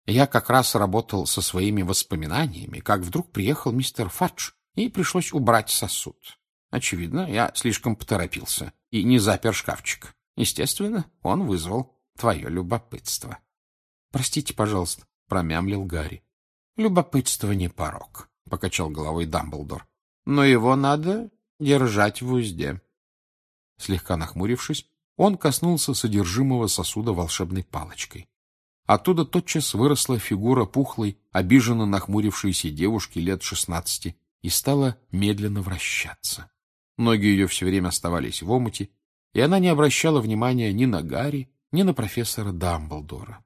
Я как раз работал со своими воспоминаниями, как вдруг приехал мистер Фадж, и пришлось убрать сосуд. Очевидно, я слишком поторопился и не запер шкафчик. Естественно, он вызвал твое любопытство. — Простите, пожалуйста, — промямлил Гарри. — Любопытство не порок, — покачал головой Дамблдор. — Но его надо держать в узде. Слегка нахмурившись, он коснулся содержимого сосуда волшебной палочкой. Оттуда тотчас выросла фигура пухлой, обиженно нахмурившейся девушки лет 16 и стала медленно вращаться. Ноги ее все время оставались в омуте, и она не обращала внимания ни на Гарри, ни на профессора Дамблдора.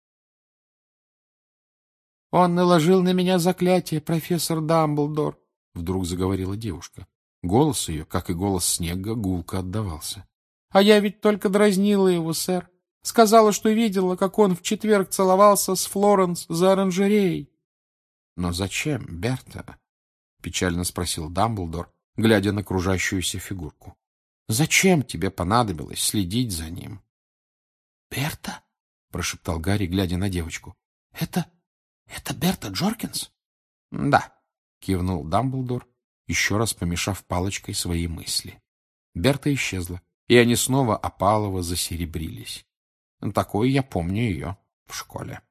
— Он наложил на меня заклятие, профессор Дамблдор, — вдруг заговорила девушка. Голос ее, как и голос Снегга, гулко отдавался. — А я ведь только дразнила его, сэр. Сказала, что видела, как он в четверг целовался с Флоренс за оранжереей. — Но зачем, Берта? — печально спросил Дамблдор, глядя на кружащуюся фигурку. — Зачем тебе понадобилось следить за ним? — Берта? — прошептал Гарри, глядя на девочку. — Это Берта Джоркинс? — Да, — кивнул Дамблдор, еще раз помешав палочкой свои мысли. Берта исчезла, и они снова опалово засеребрились. Такой я помню ее в школе.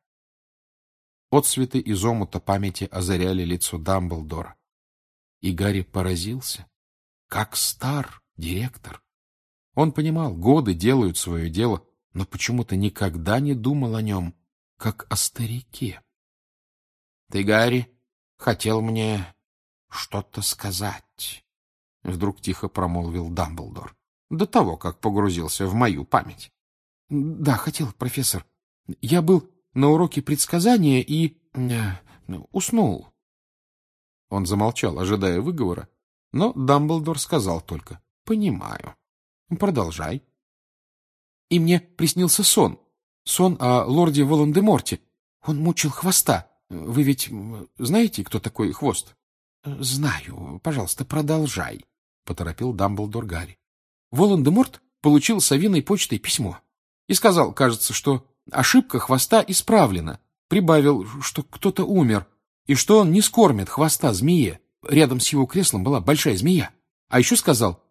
Отсветы из омута памяти озаряли лицо Дамблдора. И Гарри поразился. Как стар директор! Он понимал, годы делают свое дело, но почему-то никогда не думал о нем, как о старике. — Ты, Гарри, хотел мне что-то сказать, — вдруг тихо промолвил Дамблдор, до того, как погрузился в мою память. — Да, хотел, профессор. Я был на уроке предсказания и уснул. Он замолчал, ожидая выговора, но Дамблдор сказал только: — Понимаю. Продолжай. — И мне приснился сон. Сон о лорде Волан-де-Морте. Он мучил хвоста. Вы ведь знаете, кто такой Хвост? — Знаю. Пожалуйста, продолжай, — поторопил Дамблдор Гарри. Волан-де-Морт получил совиной почтой письмо и сказал, кажется, что ошибка Хвоста исправлена. Прибавил, что кто-то умер, и что он не скормит Хвоста змее. Рядом с его креслом была большая змея. А еще сказал,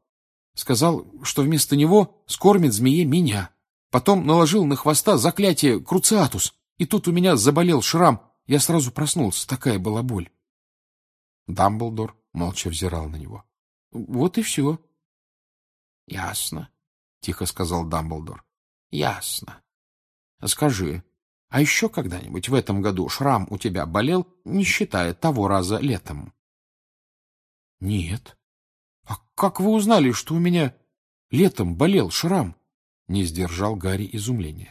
что вместо него скормит змее меня. Потом наложил на Хвоста заклятие Круциатус, и тут у меня заболел шрам. Я сразу проснулся, такая была боль. Дамблдор молча взирал на него. — Вот и все. — Ясно, — тихо сказал Дамблдор. — Ясно. Скажи, а еще когда-нибудь в этом году шрам у тебя болел, не считая того раза летом? — Нет. — А как вы узнали, что у меня летом болел шрам? — не сдержал Гарри изумления.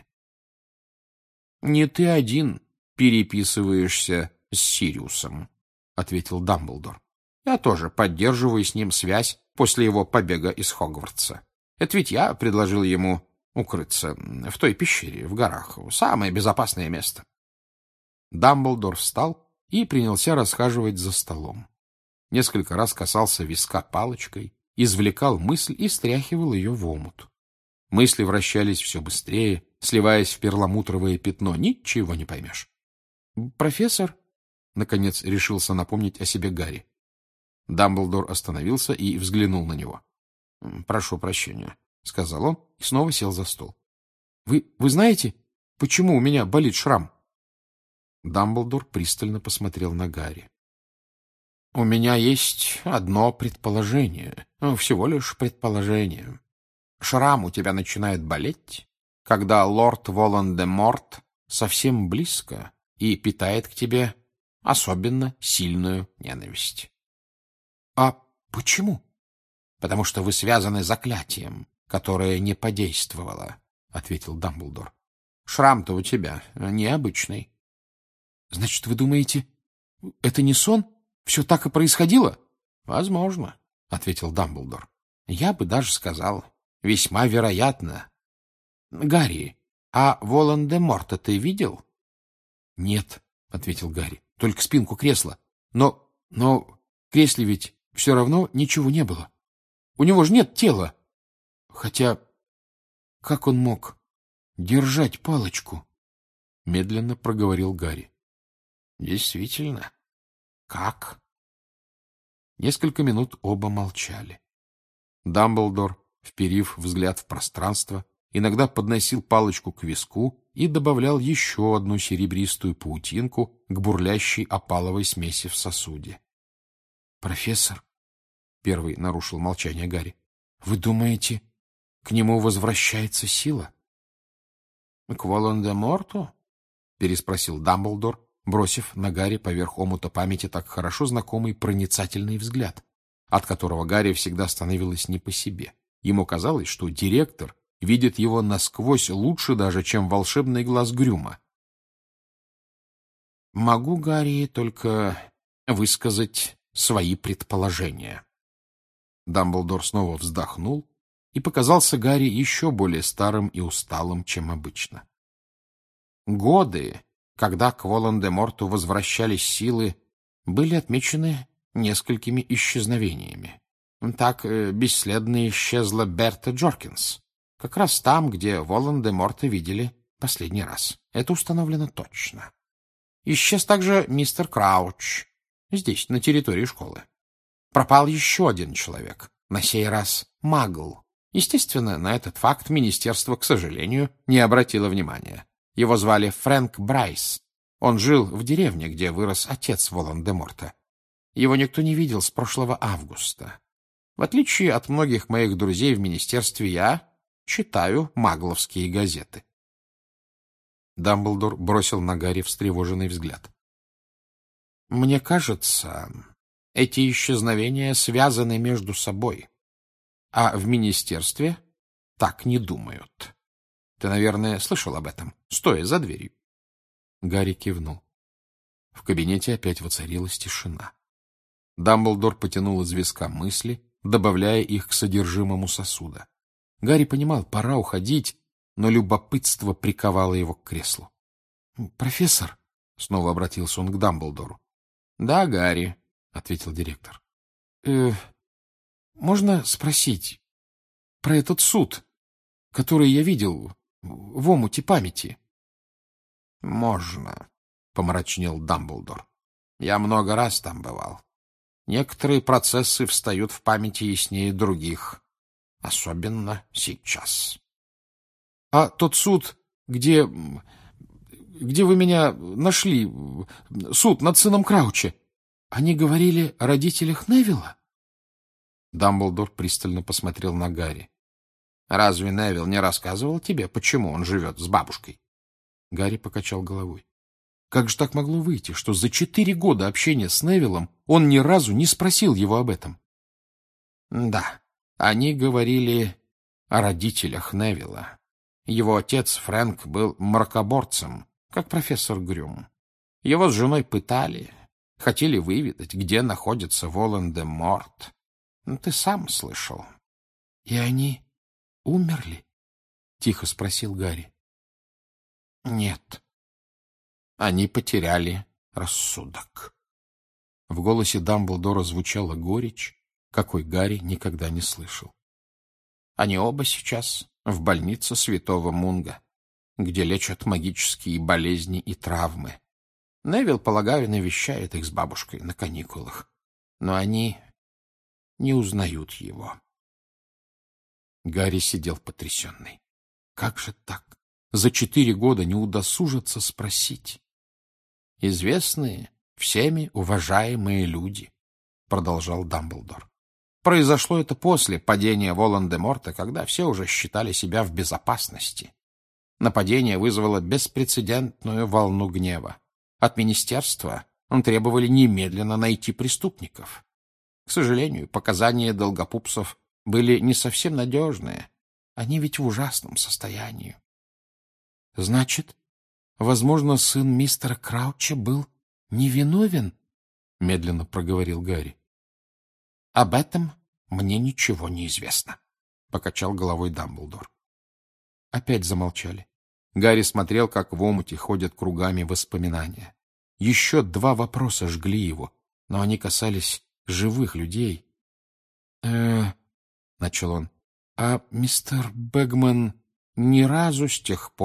— Не ты один переписываешься с Сириусом, — ответил Дамблдор. — Я тоже поддерживаю с ним связь после его побега из Хогвартса. Это ведь я предложил ему укрыться в той пещере в горах. Самое безопасное место. Дамблдор встал и принялся расхаживать за столом. Несколько раз касался виска палочкой, извлекал мысль и стряхивал ее в омут. Мысли вращались все быстрее, сливаясь в перламутровое пятно. Ничего не поймешь. — Профессор? — наконец решился напомнить о себе Гарри. Дамблдор остановился и взглянул на него. — Прошу прощения, — сказал он и снова сел за стол. — Вы знаете, почему у меня болит шрам? Дамблдор пристально посмотрел на Гарри. — У меня есть одно предположение, всего лишь предположение. Шрам у тебя начинает болеть, когда лорд Волан-де-Морт совсем близко и питает к тебе особенно сильную ненависть. — А почему? — Потому что вы связаны заклятием, которое не подействовало, — ответил Дамблдор. — Шрам-то у тебя необычный. — Значит, вы думаете, это не сон? Все так и происходило? — Возможно, — ответил Дамблдор. — Я бы даже сказал, весьма вероятно. — Гарри, а Волан-де-Морта ты видел? — Нет, — ответил Гарри, — только спинку кресла. Но в кресле ведь все равно ничего не было. У него же нет тела. Хотя, как он мог держать палочку? медленно проговорил Гарри. Действительно. Как? Несколько минут оба молчали. Дамблдор, вперив взгляд в пространство, иногда подносил палочку к виску и добавлял еще одну серебристую паутинку к бурлящей опаловой смеси в сосуде. — Профессор, — первый нарушил молчание Гарри, — вы думаете, к нему возвращается сила? — К Волан-де-Морту? — переспросил Дамблдор, бросив на Гарри поверх омута памяти так хорошо знакомый проницательный взгляд, от которого Гарри всегда становилось не по себе. Ему казалось, что директор видит его насквозь лучше даже, чем волшебный глаз Грюма. — Могу, Гарри, только высказать свои предположения. Дамблдор снова вздохнул и показался Гарри еще более старым и усталым, чем обычно. Годы, когда к Волан-де-Морту возвращались силы, были отмечены несколькими исчезновениями. Так бесследно исчезла Берта Джоркинс, как раз там, где Волан-де-Морта видели последний раз. Это установлено точно. Исчез также мистер Крауч, здесь, на территории школы. Пропал еще один человек, на сей раз Магл. Естественно, на этот факт министерство, к сожалению, не обратило внимания. Его звали Фрэнк Брайс. Он жил в деревне, где вырос отец Волан-де-Морта. Его никто не видел с прошлого августа. В отличие от многих моих друзей в министерстве, я читаю магловские газеты. Дамблдор бросил на Гарри встревоженный взгляд. — Мне кажется, эти исчезновения связаны между собой, а в министерстве так не думают. Ты, наверное, слышал об этом, стоя за дверью. Гарри кивнул. В кабинете опять воцарилась тишина. Дамблдор потянул из виска мысли, добавляя их к содержимому сосуда. Гарри понимал, пора уходить, но любопытство приковало его к креслу. — Профессор, — снова обратился он к Дамблдору. — Да, Гарри, — ответил директор. — Можно спросить про этот суд, который я видел в омуте памяти? — Можно, — помрачнел Дамблдор. — Я много раз там бывал. Некоторые процессы встают в памяти яснее других, особенно сейчас. — А тот суд, где вы меня нашли, суд над сыном Крауча, они говорили о родителях Невилла? Дамблдор пристально посмотрел на Гарри. — Разве Невилл не рассказывал тебе, почему он живет с бабушкой? Гарри покачал головой. Как же так могло выйти, что за 4 года общения с Невиллом он ни разу не спросил его об этом? — Да, они говорили о родителях Невилла. Его отец Фрэнк был мракоборцем, как профессор Грюм. Его с женой пытали, хотели выведать, где находится Волан-де-Морт. Ты сам слышал. — И они умерли? — тихо спросил Гарри. — Нет. Они потеряли рассудок. В голосе Дамблдора звучала горечь, какой Гарри никогда не слышал. Они оба сейчас в больнице Святого Мунга, где лечат магические болезни и травмы. Невилл, полагаю, навещает их с бабушкой на каникулах, но они не узнают его. Гарри сидел потрясенный. Как же так? За 4 года не удосужиться спросить. Известные, всеми уважаемые люди, — продолжал Дамблдор. Произошло это после падения Волан-де-Морта, когда все уже считали себя в безопасности. Нападение вызвало беспрецедентную волну гнева. От министерства требовали немедленно найти преступников. К сожалению, показания долгопупсов были не совсем надежные. Они ведь в ужасном состоянии. — Значит, возможно, сын мистера Крауча был невиновен? — медленно проговорил Гарри. — Об этом мне ничего не известно, — покачал головой Дамблдор. Опять замолчали. Гарри смотрел, как в омуте ходят кругами воспоминания. Еще 2 вопроса жгли его, но они касались живых людей. — начал он. — А мистер Бэгман ни разу с тех пор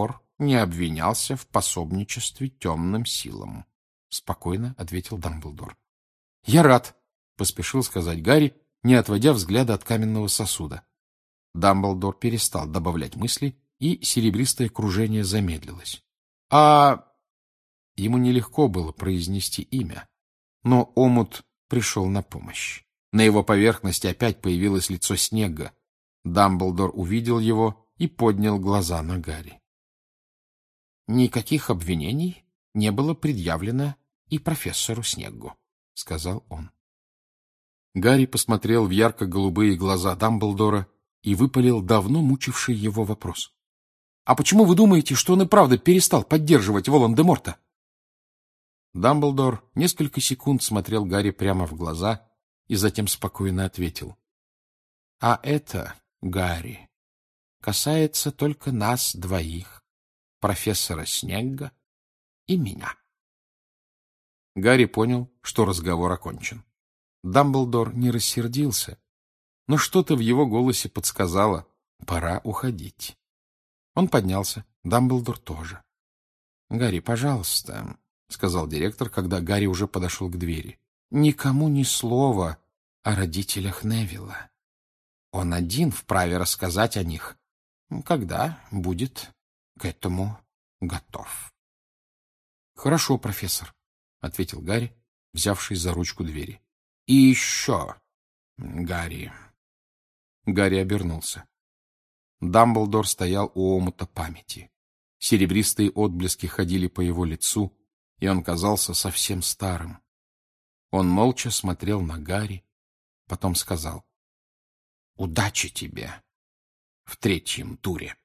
не обвинялся в пособничестве темным силам, — спокойно ответил Дамблдор. — Я рад, — поспешил сказать Гарри, не отводя взгляда от каменного сосуда. Дамблдор перестал добавлять мысли, и серебристое кружение замедлилось. — А... Ему нелегко было произнести имя, но омут пришел на помощь. На его поверхности опять появилось лицо Снегга. Дамблдор увидел его и поднял глаза на Гарри. «Никаких обвинений не было предъявлено и профессору Снеггу», — сказал он. Гарри посмотрел в ярко-голубые глаза Дамблдора и выпалил давно мучивший его вопрос. «А почему вы думаете, что он и правда перестал поддерживать Волан-де-Морта?» Дамблдор несколько секунд смотрел Гарри прямо в глаза и затем спокойно ответил. — А это, Гарри, касается только нас двоих, профессора Снегга и меня. Гарри понял, что разговор окончен. Дамблдор не рассердился, но что-то в его голосе подсказало — пора уходить. Он поднялся, Дамблдор тоже. — Гарри, пожалуйста, — сказал директор, когда Гарри уже подошел к двери, — никому ни слова о родителях Невилла. Он один вправе рассказать о них, когда будет к этому готов. — Хорошо, профессор, — ответил Гарри, взявшись за ручку двери. — И еще, Гарри. Гарри обернулся. Дамблдор стоял у омута памяти. Серебристые отблески ходили по его лицу, и он казался совсем старым. Он молча смотрел на Гарри, потом сказал: — Удачи тебе в третьем туре.